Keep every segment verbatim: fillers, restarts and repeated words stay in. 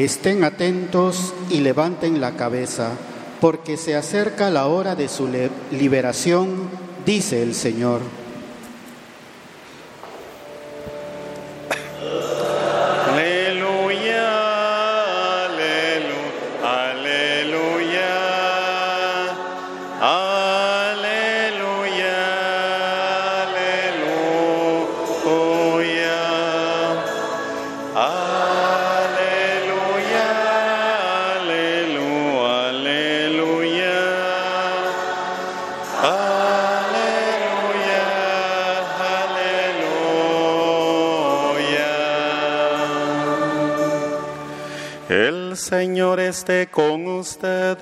Estén atentos y levanten la cabeza, porque se acerca la hora de su liberación, dice el Señor. El Señor esté con ustedes.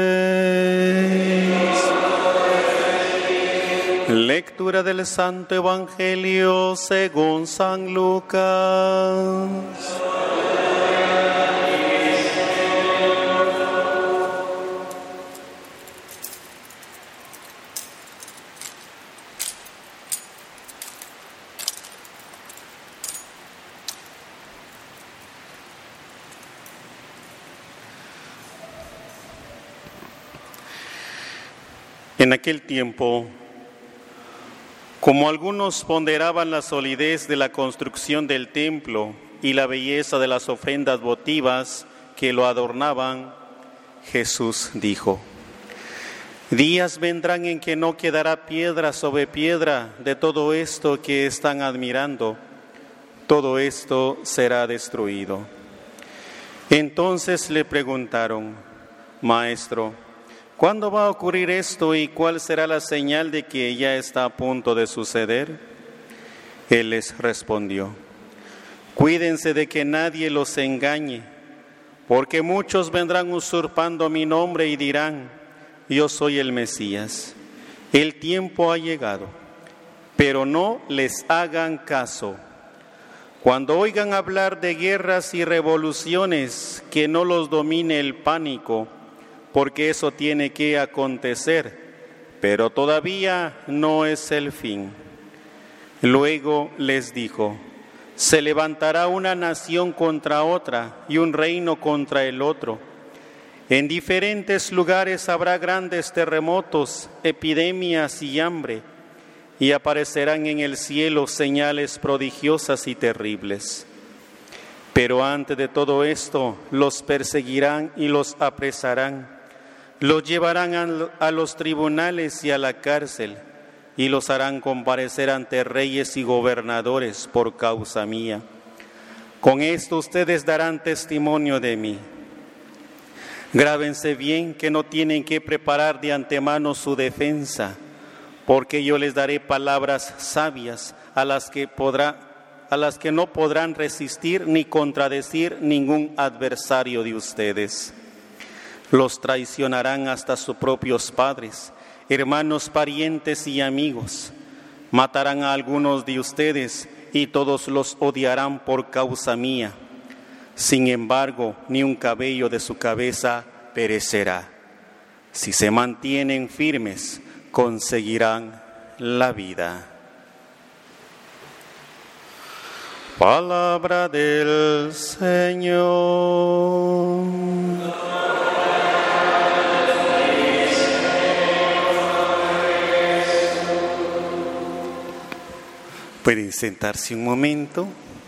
Lectura del Santo Evangelio según San Lucas. En aquel tiempo, como algunos ponderaban la solidez de la construcción del templo y la belleza de las ofrendas votivas que lo adornaban, Jesús dijo: días vendrán en que no quedará piedra sobre piedra de todo esto que están admirando. Todo esto será destruido. Entonces le preguntaron: Maestro, ¿cuándo va a ocurrir esto y cuál será la señal de que ya está a punto de suceder? Él les respondió: cuídense de que nadie los engañe, porque muchos vendrán usurpando mi nombre y dirán: yo soy el Mesías. El tiempo ha llegado, pero no les hagan caso. Cuando oigan hablar de guerras y revoluciones, que no los domine el pánico, porque eso tiene que acontecer, pero todavía no es el fin. Luego les dijo: se levantará una nación contra otra y un reino contra el otro. En diferentes lugares habrá grandes terremotos, epidemias y hambre, y aparecerán en el cielo señales prodigiosas y terribles. Pero antes de todo esto, los perseguirán y los apresarán. Los llevarán a los tribunales y a la cárcel, y los harán comparecer ante reyes y gobernadores por causa mía. Con esto ustedes darán testimonio de mí. Grábense bien que no tienen que preparar de antemano su defensa, porque yo les daré palabras sabias a las que podrá, a las que no podrán resistir ni contradecir ningún adversario de ustedes. Los traicionarán hasta sus propios padres, hermanos, parientes y amigos. Matarán a algunos de ustedes y todos los odiarán por causa mía. Sin embargo, ni un cabello de su cabeza perecerá. Si se mantienen firmes, conseguirán la vida. Palabra del Señor. Pueden sentarse un momento.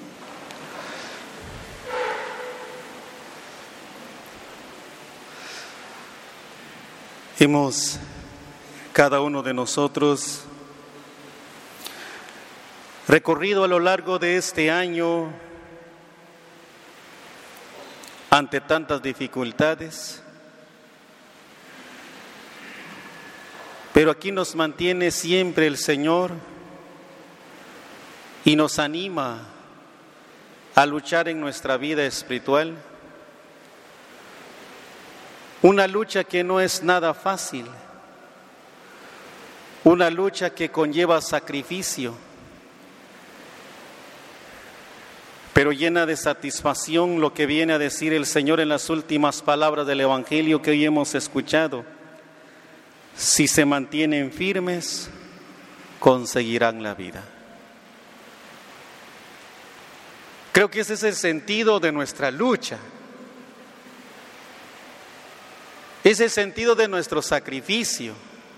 Hemos, cada uno de nosotros, recorrido a lo largo de este año ante tantas dificultades, pero aquí nos mantiene siempre el Señor y nos anima a luchar en nuestra vida espiritual. Una lucha que no es nada fácil, una lucha que conlleva sacrificio, pero llena de satisfacción lo que viene a decir el Señor en las últimas palabras del Evangelio que hoy hemos escuchado. Si se mantienen firmes, conseguirán la vida. Creo que ese es el sentido de nuestra lucha. Es el sentido de nuestro sacrificio.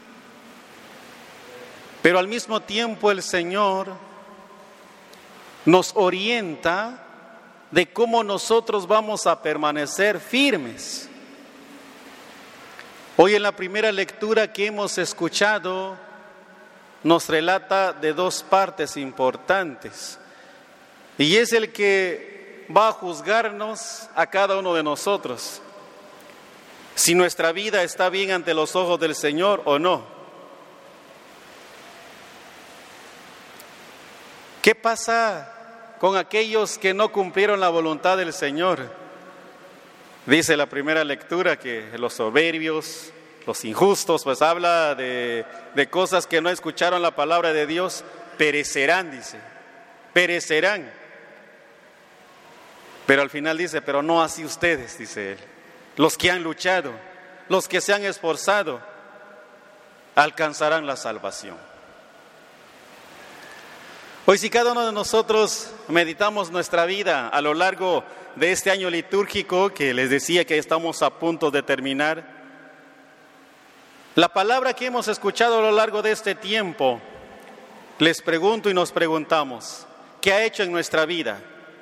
Pero al mismo tiempo el Señor nos orienta de cómo nosotros vamos a permanecer firmes. Hoy en la primera lectura que hemos escuchado nos relata de dos partes importantes, y es el que va a juzgarnos a cada uno de nosotros, si nuestra vida está bien ante los ojos del Señor o no. ¿Qué pasa con aquellos que no cumplieron la voluntad del Señor? Dice la primera lectura que los soberbios, los injustos, pues habla de, de cosas que no escucharon la palabra de Dios, perecerán, dice, perecerán. Pero al final dice, pero no así ustedes, dice él, los que han luchado, los que se han esforzado, alcanzarán la salvación. Hoy, si cada uno de nosotros meditamos nuestra vida a lo largo de este año litúrgico, que les decía que estamos a punto de terminar, la palabra que hemos escuchado a lo largo de este tiempo, les pregunto y nos preguntamos, ¿qué ha hecho en nuestra vida?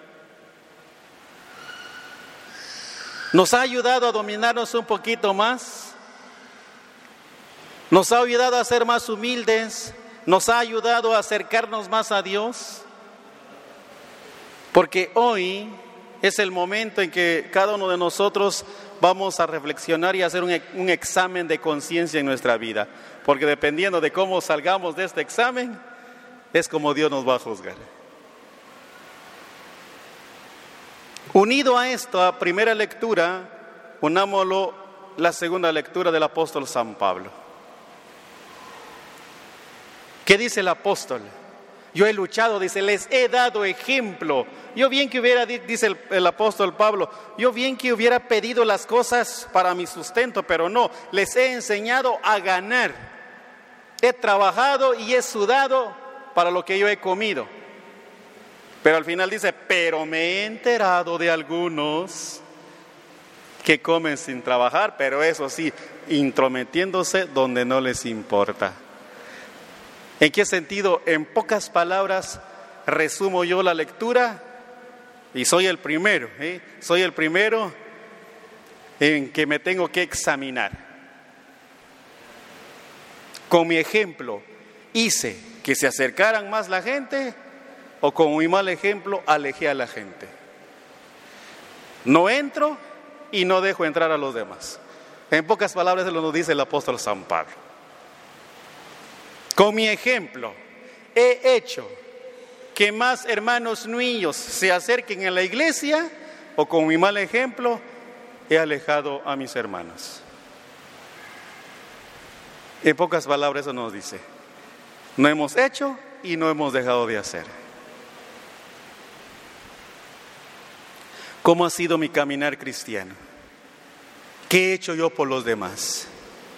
¿Nos ha ayudado a dominarnos un poquito más? ¿Nos ha ayudado a ser más humildes? ¿Nos ha ayudado a acercarnos más a Dios? Porque hoy es el momento en que cada uno de nosotros vamos a reflexionar y hacer un, un examen de conciencia en nuestra vida. Porque dependiendo de cómo salgamos de este examen, es como Dios nos va a juzgar. Unido a esto, a primera lectura, unámoslo la segunda lectura del apóstol San Pablo. ¿Qué dice el apóstol? Yo he luchado, dice, les he dado ejemplo. Yo bien que hubiera, dice el, el apóstol Pablo, yo bien que hubiera pedido las cosas para mi sustento, pero no, les he enseñado a ganar. He trabajado y he sudado para lo que yo he comido. Pero al final dice, pero me he enterado de algunos que comen sin trabajar, pero eso sí, intrometiéndose donde no les importa. ¿En qué sentido? En pocas palabras resumo yo la lectura y soy el primero, ¿eh? soy el primero en que me tengo que examinar. Con mi ejemplo, ¿hice que se acercaran más la gente o con mi mal ejemplo alejé a la gente? No entro y no dejo entrar a los demás. En pocas palabras, lo nos dice el apóstol San Pablo. Con mi ejemplo, he hecho que más hermanos niños se acerquen a la iglesia, o con mi mal ejemplo, he alejado a mis hermanos. En pocas palabras, eso nos dice. No hemos hecho y no hemos dejado de hacer. ¿Cómo ha sido mi caminar cristiano? ¿Qué he hecho yo por los demás?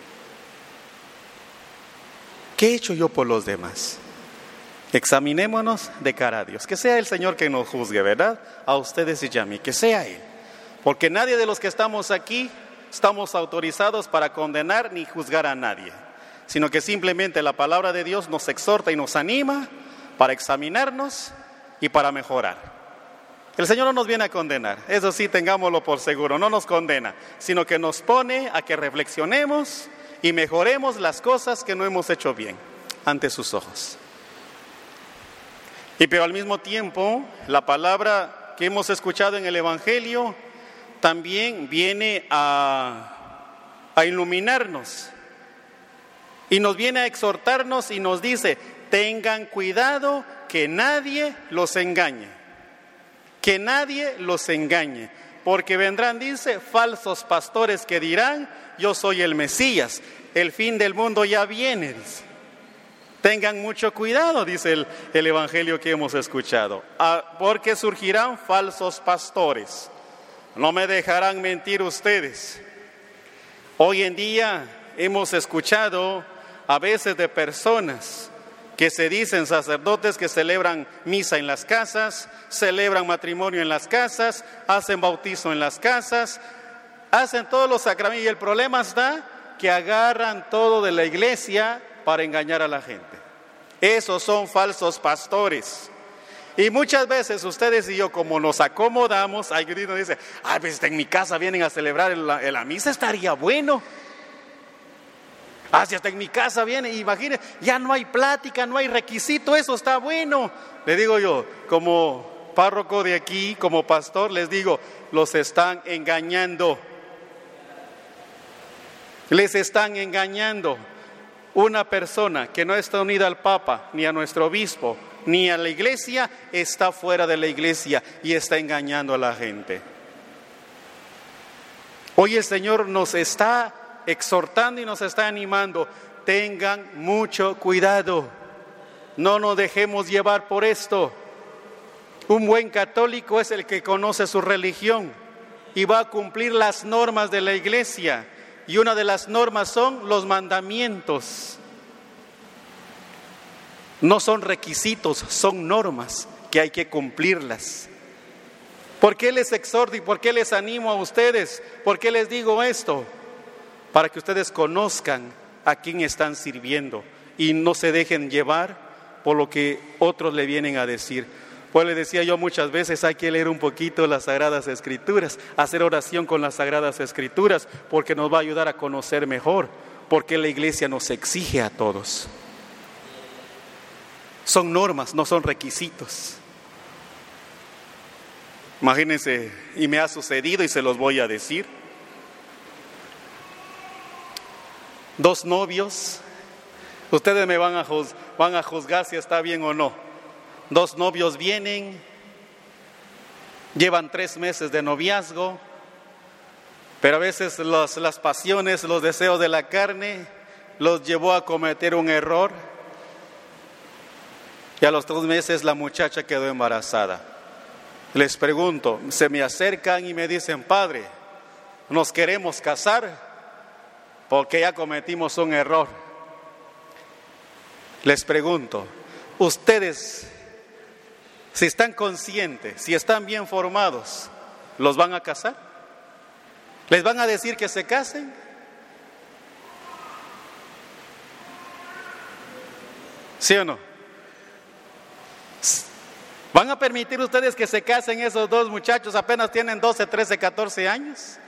¿Qué he hecho yo por los demás? Examinémonos de cara a Dios. Que sea el Señor que nos juzgue, ¿verdad? A ustedes y a mí, que sea Él. Porque nadie de los que estamos aquí estamos autorizados para condenar ni juzgar a nadie, sino que simplemente la palabra de Dios nos exhorta y nos anima para examinarnos y para mejorar. El Señor no nos viene a condenar, eso sí, tengámoslo por seguro, no nos condena, sino que nos pone a que reflexionemos y mejoremos las cosas que no hemos hecho bien ante sus ojos. Y pero al mismo tiempo, la palabra que hemos escuchado en el Evangelio también viene a, a iluminarnos y nos viene a exhortarnos y nos dice, tengan cuidado que nadie los engañe, que nadie los engañe, porque vendrán, dice, falsos pastores que dirán, yo soy el Mesías, el fin del mundo ya viene, dice. Tengan mucho cuidado, dice el, el Evangelio que hemos escuchado, ah, porque surgirán falsos pastores, no me dejarán mentir ustedes. Hoy en día hemos escuchado a veces de personas que se dicen sacerdotes que celebran misa en las casas, celebran matrimonio en las casas, hacen bautizo en las casas, hacen todos los sacramentos y el problema está que agarran todo de la iglesia para engañar a la gente. Esos son falsos pastores. Y muchas veces ustedes y yo, como nos acomodamos, hay quien nos dice, ay, pues en mi casa vienen a celebrar la, la misa, estaría bueno. Ah, si hasta en mi casa viene, imagínense, ya no hay plática, no hay requisito, eso está bueno. Le digo yo, como párroco de aquí, como pastor, les digo, los están engañando. Les están engañando. Una persona que no está unida al Papa, ni a nuestro obispo, ni a la iglesia, está fuera de la iglesia y está engañando a la gente. Hoy el Señor nos está exhortando y nos está animando. Tengan mucho cuidado. No nos dejemos llevar por esto. Un buen católico es el que conoce su religión y va a cumplir las normas de la iglesia. Y una de las normas son los mandamientos. No son requisitos, son normas que hay que cumplirlas. ¿Por qué les exhorto y por qué les animo a ustedes? ¿Por qué les digo esto? Para que ustedes conozcan a quién están sirviendo y no se dejen llevar por lo que otros le vienen a decir. Pues le decía yo muchas veces, hay que leer un poquito las Sagradas Escrituras, hacer oración con las Sagradas Escrituras, porque nos va a ayudar a conocer mejor, porque la iglesia nos exige a todos. Son normas, no son requisitos. Imagínense, y me ha sucedido y se los voy a decir. Dos novios, ustedes me van a, juz- van a juzgar si está bien o no. Dos novios vienen, llevan tres meses de noviazgo, pero a veces los, las pasiones, los deseos de la carne los llevó a cometer un error y a los tres meses la muchacha quedó embarazada. Les pregunto, se me acercan y me dicen, padre, nos queremos casar porque ya cometimos un error. Les pregunto, ustedes, si están conscientes, si están bien formados, ¿los van a casar? ¿Les van a decir que se casen? ¿Sí o no? ¿Van a permitir ustedes que se casen esos dos muchachos? Apenas tienen doce, trece, catorce años.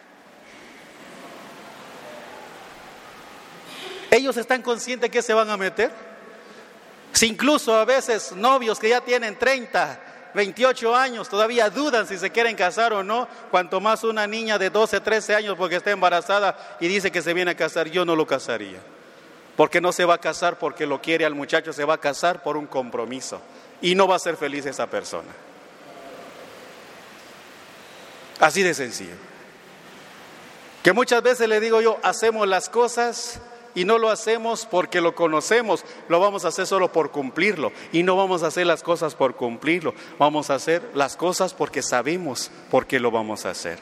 ¿Ellos están conscientes que se van a meter? Si incluso a veces novios que ya tienen treinta, veintiocho años todavía dudan si se quieren casar o no, cuanto más una niña de doce, trece años porque está embarazada y dice que se viene a casar, yo no lo casaría. Porque no se va a casar porque lo quiere al muchacho, se va a casar por un compromiso y no va a ser feliz esa persona. Así de sencillo. Que muchas veces le digo yo, hacemos las cosas y no lo hacemos porque lo conocemos, lo vamos a hacer solo por cumplirlo. Y no vamos a hacer las cosas por cumplirlo, vamos a hacer las cosas porque sabemos por qué lo vamos a hacer.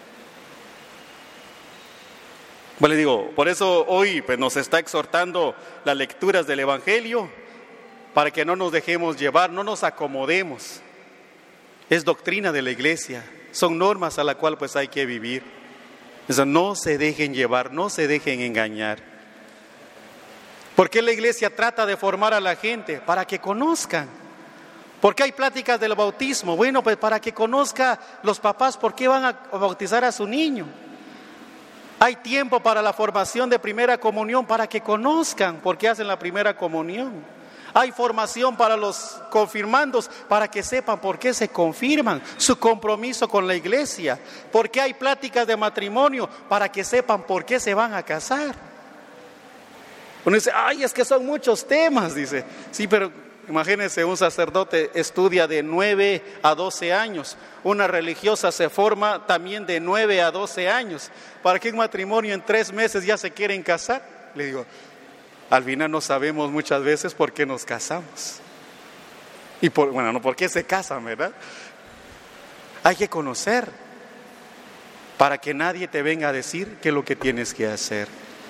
Pues le digo, por eso hoy pues, nos está exhortando las lecturas del Evangelio, para que no nos dejemos llevar, no nos acomodemos. Es doctrina de la iglesia, son normas a la cual pues hay que vivir. Eso, no se dejen llevar, no se dejen engañar. ¿Por qué la iglesia trata de formar a la gente? Para que conozcan. ¿Por qué hay pláticas del bautismo? Bueno, pues para que conozcan los papás por qué van a bautizar a su niño. Hay tiempo para la formación de primera comunión, para que conozcan por qué hacen la primera comunión. Hay formación para los confirmandos, para que sepan por qué se confirman, su compromiso con la iglesia. ¿Por qué hay pláticas de matrimonio? Para que sepan por qué se van a casar. Uno dice, ay, es que son muchos temas, dice. Sí, pero imagínense, un sacerdote estudia de nueve a doce años. Una religiosa se forma también de nueve a doce años. ¿Para qué un matrimonio en tres meses ya se quieren casar? Le digo, al final no sabemos muchas veces por qué nos casamos. Y por, bueno, no por qué se casan, ¿verdad? Hay que conocer para que nadie te venga a decir qué es lo que tienes que hacer.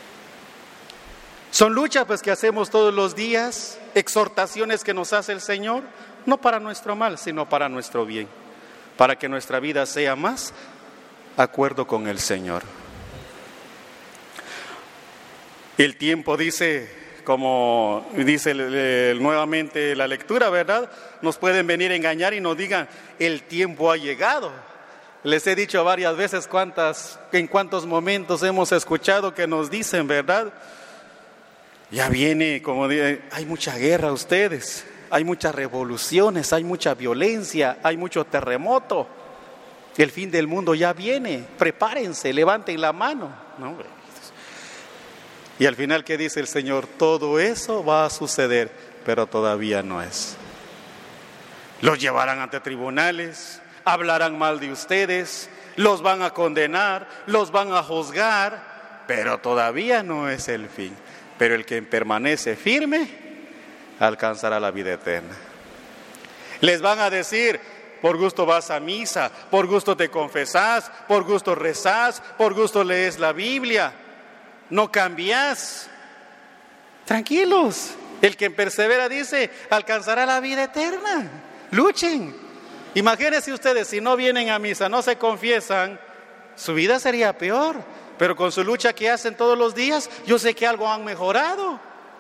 Son luchas pues que hacemos todos los días, exhortaciones que nos hace el Señor, no para nuestro mal, sino para nuestro bien, para que nuestra vida sea más acuerdo con el Señor. El tiempo dice, como dice eh, nuevamente la lectura, ¿verdad? Nos pueden venir a engañar y nos digan, el tiempo ha llegado. Les he dicho varias veces cuántas, en cuántos momentos hemos escuchado que nos dicen, ¿verdad? Ya viene, como dicen, hay mucha guerra ustedes, hay muchas revoluciones, hay mucha violencia, hay mucho terremoto. El fin del mundo ya viene, prepárense, levanten la mano. No, y al final, ¿qué dice el Señor? Todo eso va a suceder, pero todavía no es. Los llevarán ante tribunales, hablarán mal de ustedes, los van a condenar, los van a juzgar, pero todavía no es el fin. Pero el que permanece firme alcanzará la vida eterna. Les van a decir, por gusto vas a misa, por gusto te confesás, por gusto rezás, por gusto lees la Biblia, no cambias. Tranquilos, el que persevera, dice, alcanzará la vida eterna. Luchen. Imagínense ustedes, si no vienen a misa, no se confiesan, su vida sería peor. Pero con su lucha que hacen todos los días, yo sé que algo han mejorado.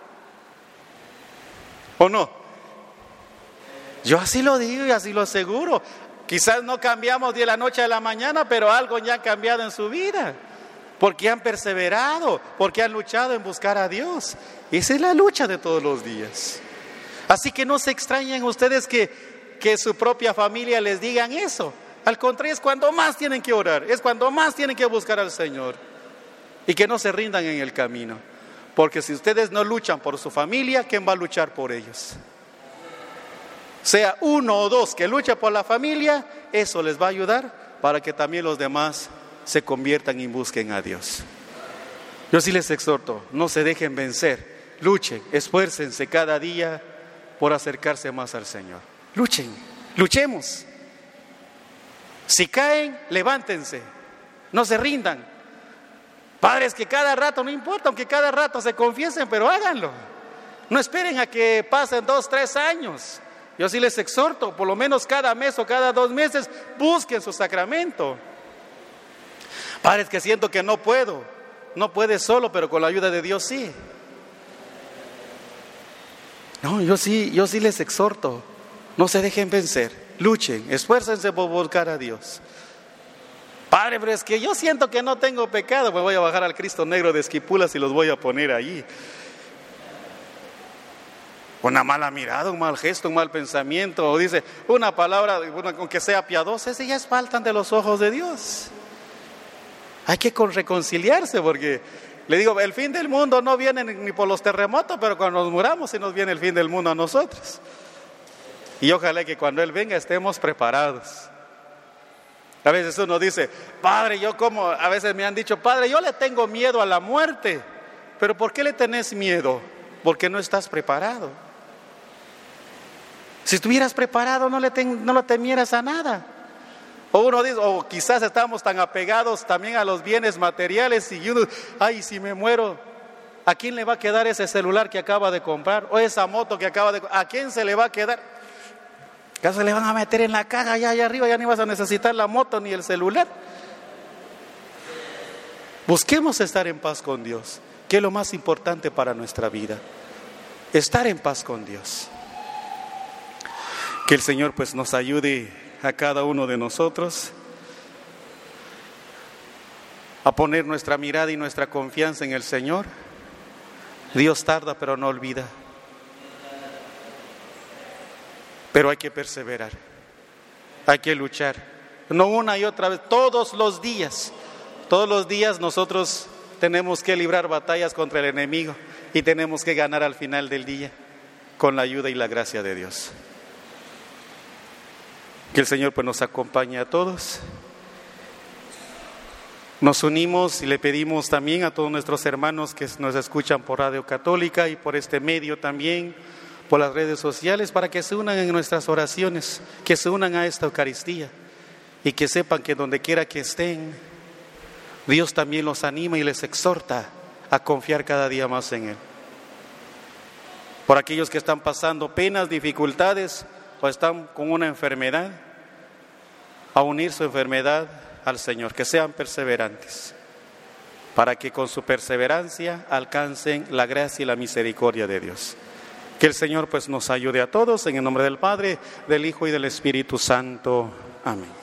¿O no? Yo así lo digo y así lo aseguro. Quizás no cambiamos de la noche a la mañana, pero algo ya ha cambiado en su vida. Porque han perseverado, porque han luchado en buscar a Dios. Esa es la lucha de todos los días. Así que no se extrañen ustedes que, que su propia familia les digan eso. Al contrario, es cuando más tienen que orar, es cuando más tienen que buscar al Señor. Y que no se rindan en el camino. Porque si ustedes no luchan por su familia, ¿quién va a luchar por ellos? Sea uno o dos que lucha por la familia, eso les va a ayudar para que también los demás se conviertan y busquen a Dios. Yo sí les exhorto, no se dejen vencer, luchen, esfuércense cada día por acercarse más al Señor. Luchen, luchemos. Si caen, levántense, no se rindan. Padres, que cada rato, no importa, aunque cada rato se confiesen, pero háganlo. No esperen a que pasen dos, tres años. Yo sí les exhorto, por lo menos cada mes o cada dos meses, busquen su sacramento. Padres, que siento que no puedo, no puedes solo, pero con la ayuda de Dios sí. No, yo sí, yo sí les exhorto, no se dejen vencer, luchen, esfuércense por buscar a Dios. Padre, pero es que yo siento que no tengo pecado, me voy a bajar al Cristo negro de Esquipulas y los voy a poner allí. Una mala mirada, un mal gesto, un mal pensamiento, o dice una palabra, una, aunque sea piadosa, ese ya es falta ante los ojos de Dios. Hay que reconciliarse, porque le digo, el fin del mundo no viene ni por los terremotos, pero cuando nos muramos sí nos viene el fin del mundo a nosotros. Y ojalá que cuando Él venga estemos preparados. A veces uno dice, Padre, yo como, a veces me han dicho, Padre, yo le tengo miedo a la muerte. Pero ¿por qué le tenés miedo? Porque no estás preparado. Si estuvieras preparado, no le, ten, no le temieras a nada. O uno dice, o quizás estamos tan apegados también a los bienes materiales y uno, ay, si me muero, ¿a quién le va a quedar ese celular que acaba de comprar? O esa moto que acaba de comprar, ¿a quién se le va a quedar? ¿Acaso le van a meter en la caja allá, allá arriba? Ya ni vas a necesitar la moto ni el celular. Busquemos estar en paz con Dios, que es lo más importante para nuestra vida. Estar en paz con Dios. Que el Señor pues nos ayude a cada uno de nosotros a poner nuestra mirada y nuestra confianza en el Señor. Dios tarda, pero no olvida. Pero hay que perseverar, hay que luchar, no una y otra vez, todos los días, todos los días nosotros tenemos que librar batallas contra el enemigo y tenemos que ganar al final del día con la ayuda y la gracia de Dios. Que el Señor pues nos acompañe a todos. Nos unimos y le pedimos también a todos nuestros hermanos que nos escuchan por Radio Católica y por este medio también, por las redes sociales, para que se unan en nuestras oraciones, que se unan a esta Eucaristía y que sepan que donde quiera que estén, Dios también los anima y les exhorta a confiar cada día más en Él. Por aquellos que están pasando penas, dificultades o están con una enfermedad, a unir su enfermedad al Señor, que sean perseverantes, para que con su perseverancia alcancen la gracia y la misericordia de Dios. Que el Señor pues nos ayude a todos, en el nombre del Padre, del Hijo y del Espíritu Santo. Amén.